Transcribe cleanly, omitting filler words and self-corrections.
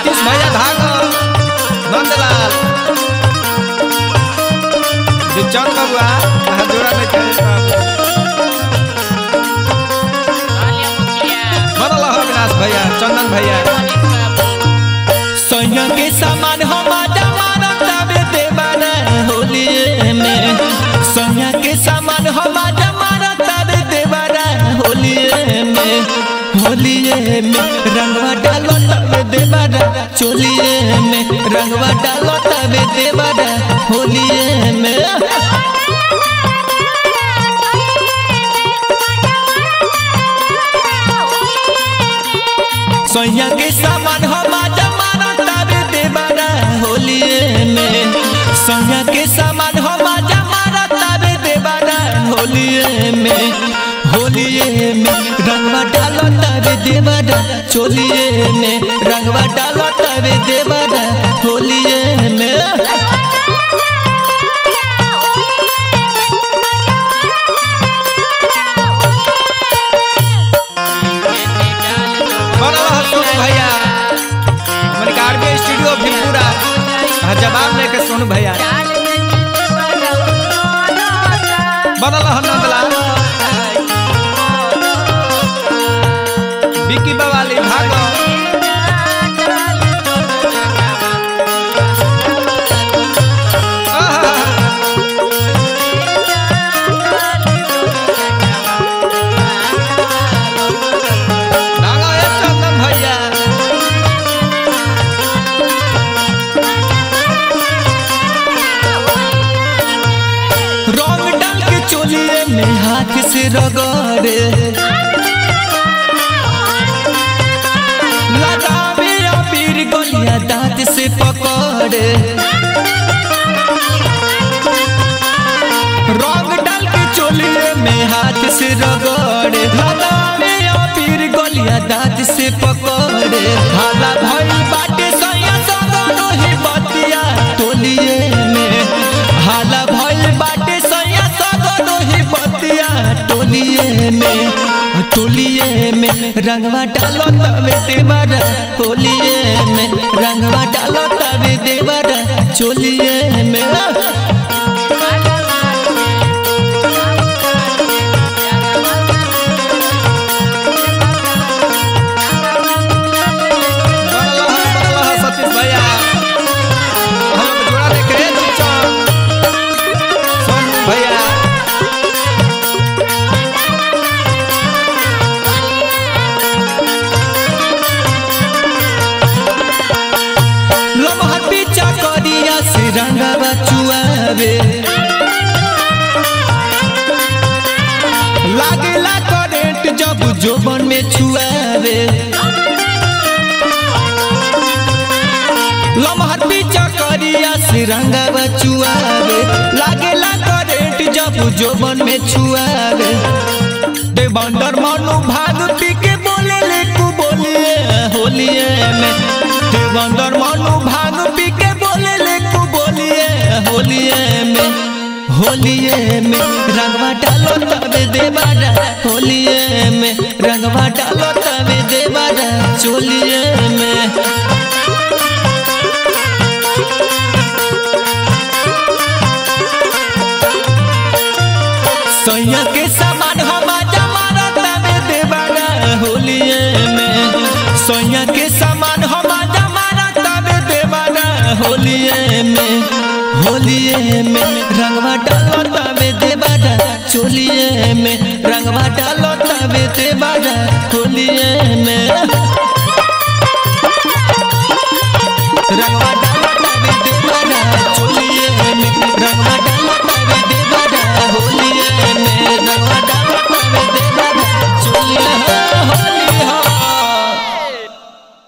सतीश भैया भागो नंदलाल दिलचंद बबुआ जोड़ा में बनल अविनाश भैया चंदन भैया सोनिया के सामान हम जमाना देवाना होली में सोनिया के सामान हम जमाना देवाना होली में रंगवा डालो तब देवाना चोलिए में रंगवा डालो तब देवाना होली में सोनिया के सामान हम जमाना देवाना होली में सोनिया के सामान हम जमाना देवाना होली में रंगवा डालो तब देवाना चोलिए में रंगवा डालो तब देवाना होली में भैया स्टूडियो भी पूरा जवाब लेके सोनू भैया बनल नंदलाल विकी बवाली भागो में हाथ से रगड़े लगावे अबीर गलिया दांत से पकड़े रंग डाल के चोलिए में हाथ से रगड़े लगावे अबीर गलिया दांत से पकड़े हाला भइल बाटे सैया सगनो ही बतिया टोलिए में हाला भइल बाटे सैया सगनो ही बतिया टोलिए में रंगवा डालो तबे देवारा होलिए में रंगवा डालो तबे देवारा चोलिए में सतीश भैया हम जोड़ा देख रहे सोनू भैया करिया से रंगवा चुआवे लागेला करेंट जब जोबन में छुआवे लमहर पीछा करिया से रंगवा चुआवे लागेला करेंट जब जोबन में छुआवे देवंदर मनु भाग पी के बोले लेकू बोलिए होलिए में देवंदर मनु भाग पी के बोले लेकू बोलिए होलिए में रंगवा डालो तबे देवारा होलिए में रंगवा डालो तबे देवारा चोलिए में सोनिया के सामान हम जमाना तबे देवारा होलिए में सोनिया के सामान हम जमाना तबे देवारा होलिए में रंगवा डालो तबे देवारा चोलिए में रंगवा डालो तबे देवारा होलिए में।